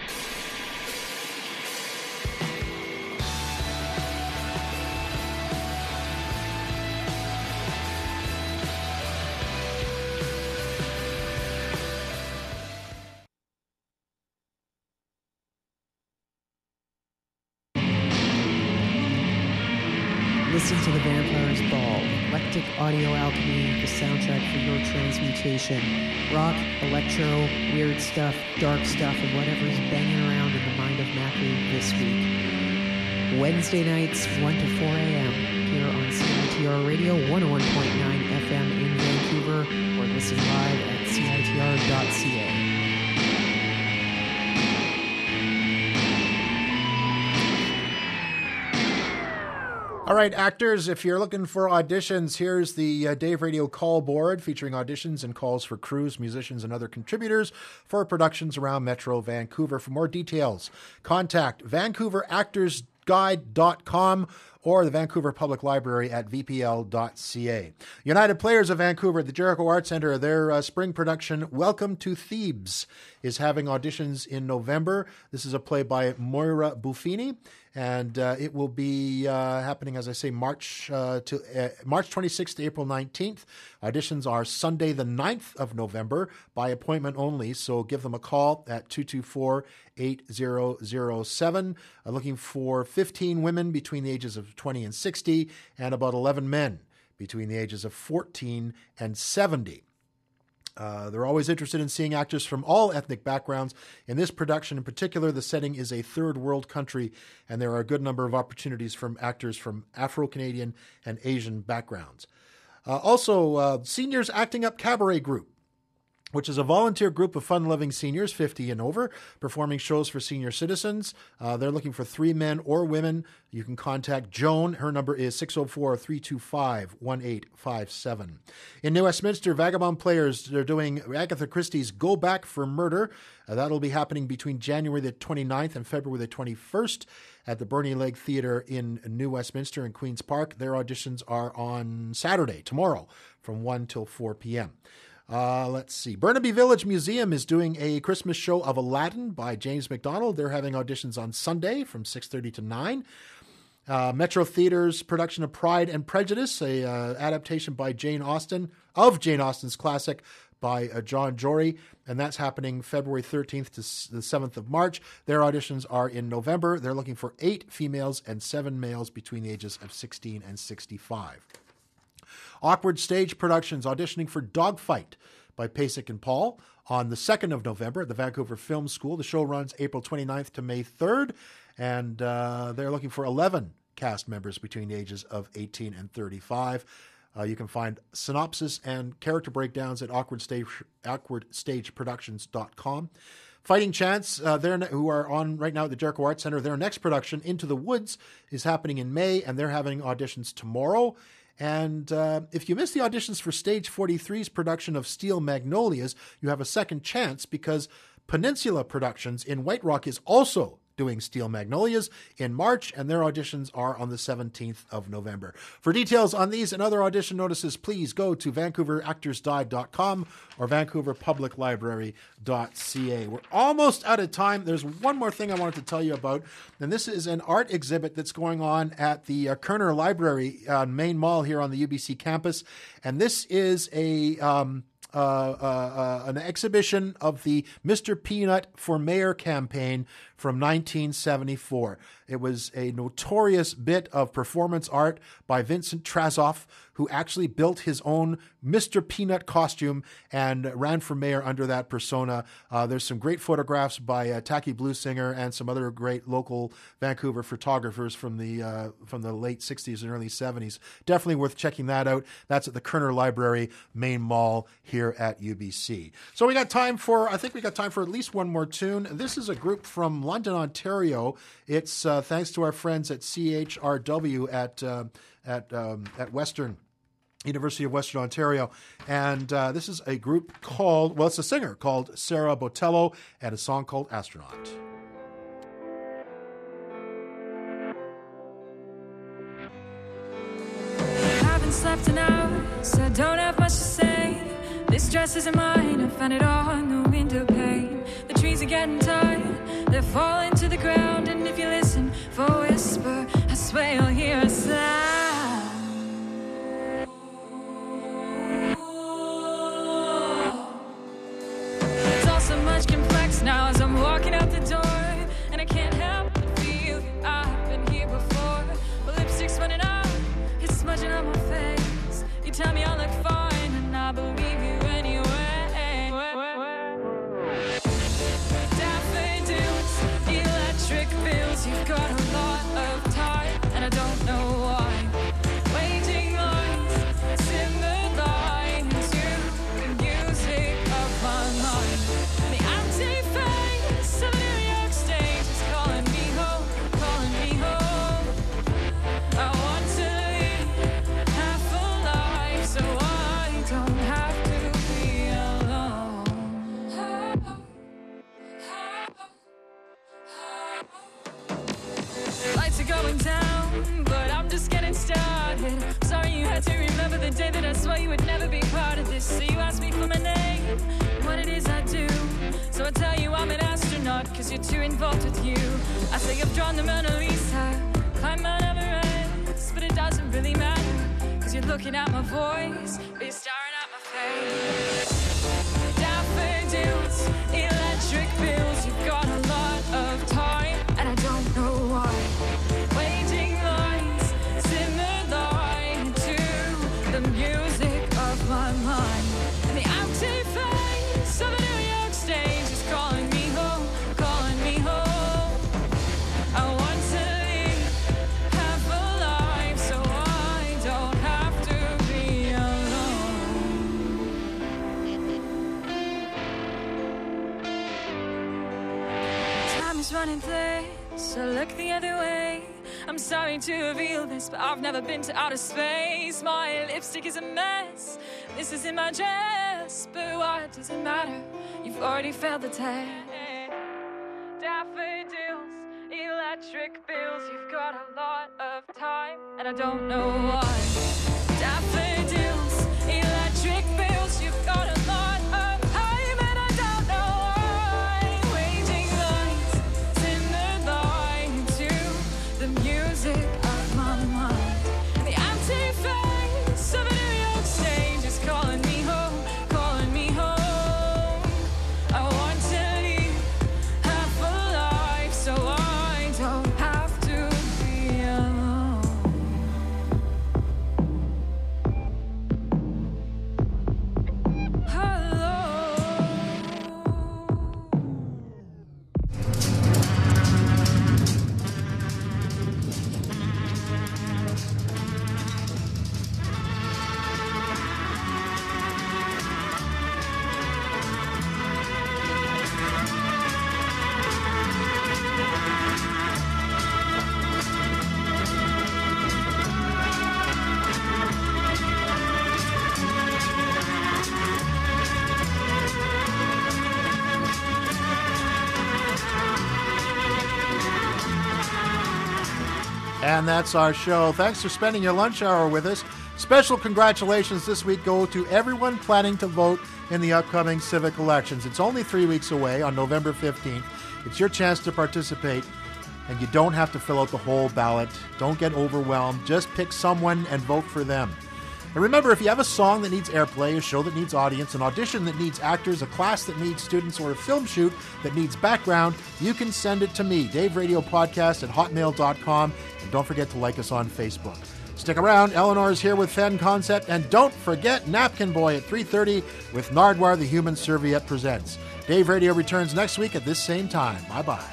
Listen to The Vampire's Ball, eclectic audio alchemy, the soundtrack for your transmutation. Rock, electro, weird stuff, dark stuff, and whatever's banging around in the mind of Matthew this week. Wednesday nights, one to four a.m. here on C I T R Radio, one oh one point nine F M in Vancouver, or listen live at C I T R dot C A. All right, actors, if you're looking for auditions, here's the uh, Dave Radio call board featuring auditions and calls for crews, musicians, and other contributors for productions around Metro Vancouver. For more details, contact vancouver actors guide dot com or the Vancouver Public Library at v p l dot c a. United Players of Vancouver, the Jericho Arts Centre, their uh, spring production, Welcome to Thebes, is having auditions in November. This is a play by Moira Buffini, and uh, it will be uh, happening, as I say, March uh, to uh, March twenty-sixth to April nineteenth. Auditions are Sunday the ninth of November by appointment only, so give them a call at two two four, eight zero zero seven. Uh, looking for fifteen women between the ages of twenty and sixty, and about eleven men between the ages of fourteen and seventy. Uh, they're always interested in seeing actors from all ethnic backgrounds. In this production in particular, the setting is a third world country, and there are a good number of opportunities from actors from Afro-Canadian and Asian backgrounds. Uh, also, uh, Seniors Acting Up Cabaret Group, which is a volunteer group of fun-loving seniors, fifty and over, performing shows for senior citizens. Uh, they're looking for three men or women. You can contact Joan. Her number is six oh four, three two five, one eight five seven. In New Westminster, Vagabond Players, they're doing Agatha Christie's Go Back for Murder. Uh, that'll be happening between January the twenty-ninth and February the twenty-first at the Bernie Legg Theatre in New Westminster in Queen's Park. Their auditions are on Saturday, tomorrow, from one till four p.m. Uh, let's see. Burnaby Village Museum is doing a Christmas show of Aladdin by James MacDonald. They're having auditions on Sunday from six thirty to nine. Uh, Metro Theatre's production of Pride and Prejudice, a uh, adaptation by Jane Austen, of Jane Austen's classic by uh, John Jory, and that's happening February thirteenth to the seventh of March. Their auditions are in November. They're looking for eight females and seven males between the ages of sixteen and sixty-five. Awkward Stage Productions auditioning for Dogfight by Pasek and Paul on the second of November at the Vancouver Film School. The show runs April twenty-ninth to May third, and uh, they're looking for eleven cast members between the ages of eighteen and thirty-five. Uh, you can find synopsis and character breakdowns at awkward stage, awkward stage productions dot com. Fighting Chance, uh, they're, who are on right now at the Jericho Arts Centre, their next production, Into the Woods, is happening in May, and they're having auditions tomorrow. And uh, if you missed the auditions for Stage forty-three's production of Steel Magnolias, you have a second chance because Peninsula Productions in White Rock is also doing Steel Magnolias in March, and their auditions are on the seventeenth of November. For details on these and other audition notices, please go to vancouver actors dive dot com or vancouver public library dot c a. We're almost out of time. There's one more thing I wanted to tell you about, and this is an art exhibit that's going on at the uh, Kerner Library on Main Mall here on the U B C campus, and this is a... Um, Uh, uh, uh, an exhibition of the Mister Peanut for Mayor campaign from nineteen seventy-four. It was a notorious bit of performance art by Vincent Trazoff, who actually built his own Mister Peanut costume and ran for mayor under that persona. Uh, there's some great photographs by uh, Tacky Bluesinger and some other great local Vancouver photographers from the uh, from the late sixties and early seventies. Definitely worth checking that out. That's at the Kerner Library Main Mall here at U B C. So we got time for, I think we got time for at least one more tune. This is a group from London, Ontario. It's uh, thanks to our friends at C H R W at uh, at um, at Western. University of Western Ontario. And uh, this is a group called, well, it's a singer called Sarah Botello and a song called Astronaut. I haven't slept an hour, so I don't have much to say. This dress isn't mine, I found it on the window pane. The trees are getting tired, they're falling to the ground. And if you listen for a whisper, I swear you'll hear a sound. So much complex now as I'm walking out the door, and I can't help but feel I've been here before. My lipstick's running out, it's smudging on my face. You tell me I look fine, and I believe you anyway. Daffodils, electric bills, you've got a lot of time, and I don't know why. Waiting lines, simmer line to the music of my mind. Going down, but I'm just getting started. Sorry you had to remember the day that I swore you would never be part of this. So you asked me for my name, what it is I do. So I tell you I'm an astronaut, cause you're too involved with you. I say I've drawn the Mona Lisa, climb Mount Everest, but it doesn't really matter, cause you're looking at my voice, but you're staring at my face. Daffodils, electric bills, you've got a lot of time, and I don't know why. Waiting lines, simmer line to the music of my mind. And the empty face of a New York stage is calling me home, calling me home. I want to live half a life so I don't have to be alone. Time is running late, so look the other way. I'm sorry to reveal this, but I've never been to outer space. My lipstick is a mess, this is in my dress, but what does it matter? You've already failed the test. Daffodils, electric bills, you've got a lot of time, and I don't know why. Daffodils, electric bills, you've got a lot of time, and I don't know why. Waiting lines, simmer line to the music of my mind. The empty face of a New York stage is calling me home, calling me home. I want to live half a life so I don't have to be alone. And that's our show. Thanks for spending your lunch hour with us. Special congratulations this week go to everyone planning to vote in the upcoming civic elections. It's only three weeks away on November fifteenth. It's your chance to participate, and you don't have to fill out the whole ballot. Don't get overwhelmed. Just pick someone and vote for them. And remember, if you have a song that needs airplay, a show that needs audience, an audition that needs actors, a class that needs students, or a film shoot that needs background, you can send it to me, Dave Radio Podcast at hotmail dot com. And don't forget to like us on Facebook. Stick around. Eleanor is here with Fen Concept. And don't forget Napkin Boy at three thirty with Nardwar the Human Serviette Presents. Dave Radio returns next week at this same time. Bye-bye.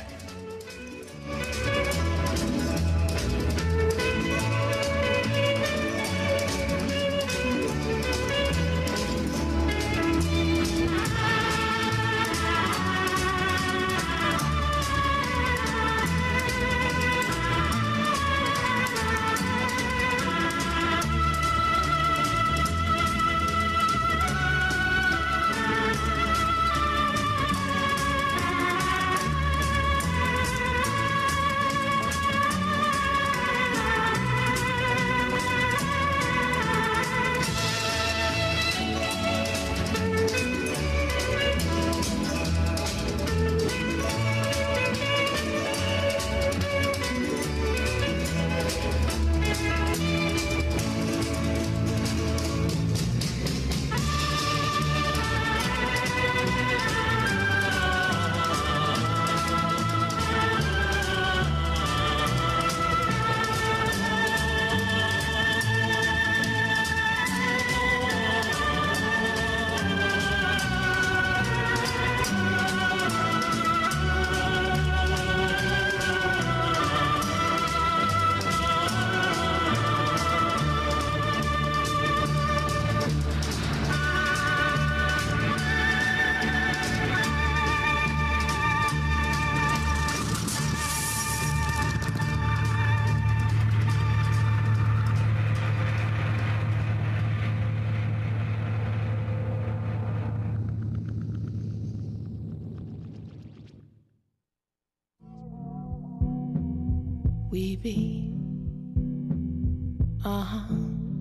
We be, uh-huh.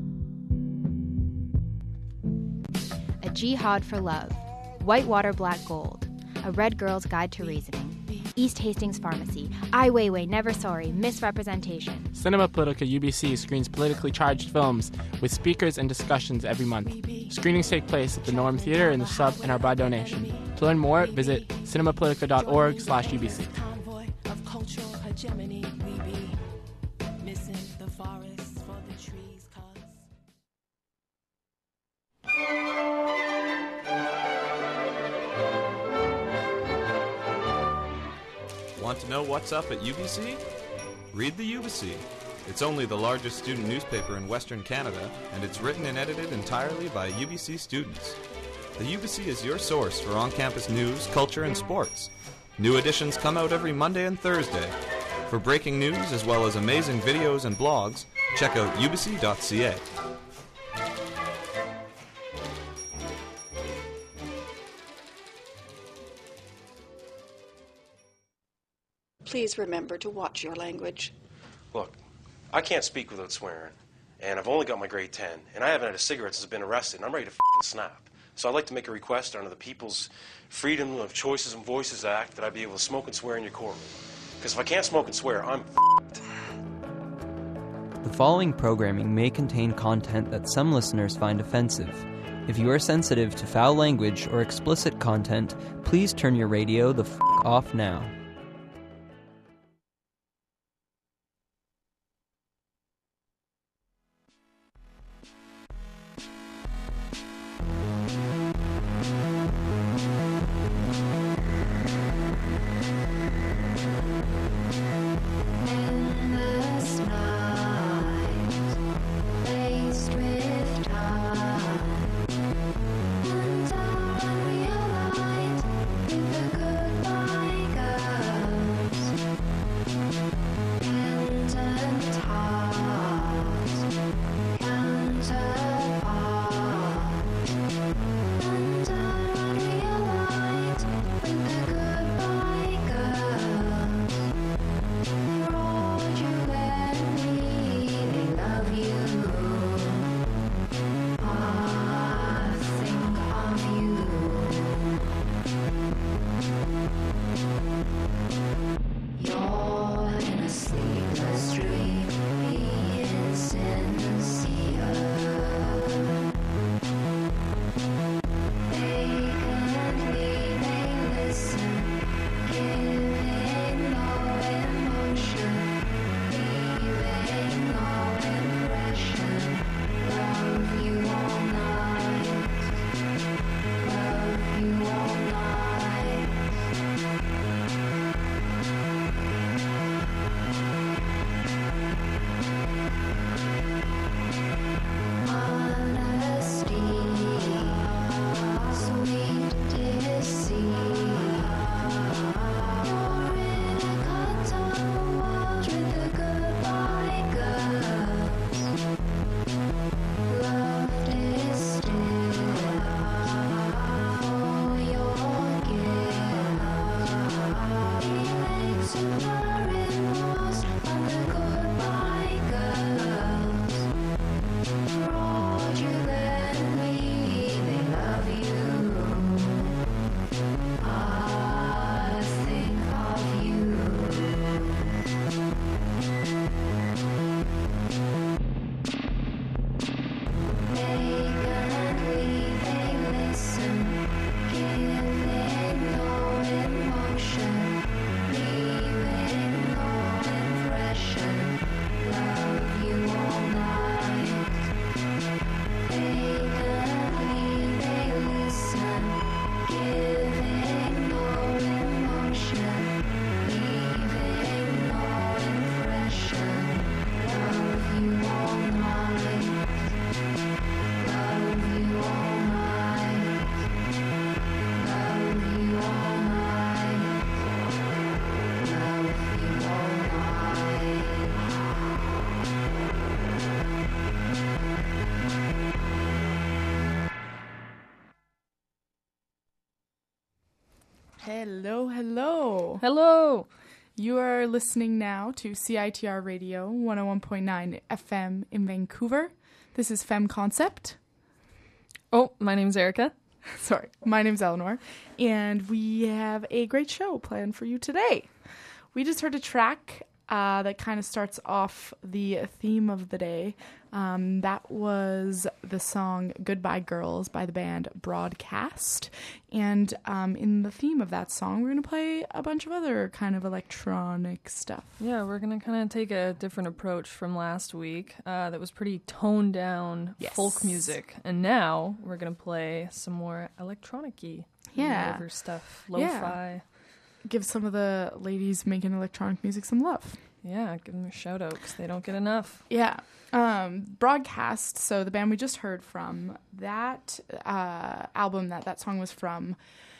A Jihad for Love, Whitewater Black Gold, A Red Girl's Guide to Reasoning, East Hastings Pharmacy, Ai Weiwei, Never Sorry, Misrepresentation. Cinema Politica U B C screens politically charged films with speakers and discussions every month. Screenings take place at the Norm Theater in the Sub and are by donation. To learn more, visit cinemapolitica.org slash UBC. Of cultural hegemony, we be missing the forests for the trees, cause Want to know what's up at U B C? Read the U B C. It's only the largest student newspaper in Western Canada, and it's written and edited entirely by U B C students. The U B C is your source for on-campus news, culture, and sports. New editions come out every Monday and Thursday. For breaking news as well as amazing videos and blogs, check out u b c dot c a. Please remember to watch your language. Look, I can't speak without swearing, and I've only got my grade ten, and I haven't had a cigarette since I've been arrested, and I'm ready to f***ing snap. So I'd like to make a request under the People's Freedom of Choices and Voices Act that I be able to smoke and swear in your courtroom. Because if I can't smoke and swear, I'm f***ed. The following programming may contain content that some listeners find offensive. If you are sensitive to foul language or explicit content, please turn your radio the f*** off now. Goodbye, God. Hello, hello. Hello. You are listening now to C I T R Radio one oh one point nine F M in Vancouver. This is Femme Concept. Oh, my name's Erica. Sorry, my name's Eleanor. And we have a great show planned for you today. We just heard a track uh, that kind of starts off the theme of the day. Um, that was the song Goodbye Girls by the band Broadcast. And um, in the theme of that song, we're going to play a bunch of other kind of electronic stuff. Yeah, we're going to kind of take a different approach from last week uh, that was pretty toned down Yes. folk music. And now we're going to play some more electronic-y Yeah. whatever stuff, lo-fi. Yeah. Give some of the ladies making electronic music some love. Yeah, give them a shout out because they don't get enough. Yeah. Um, Broadcast, so the band we just heard from, that uh, album that that song was from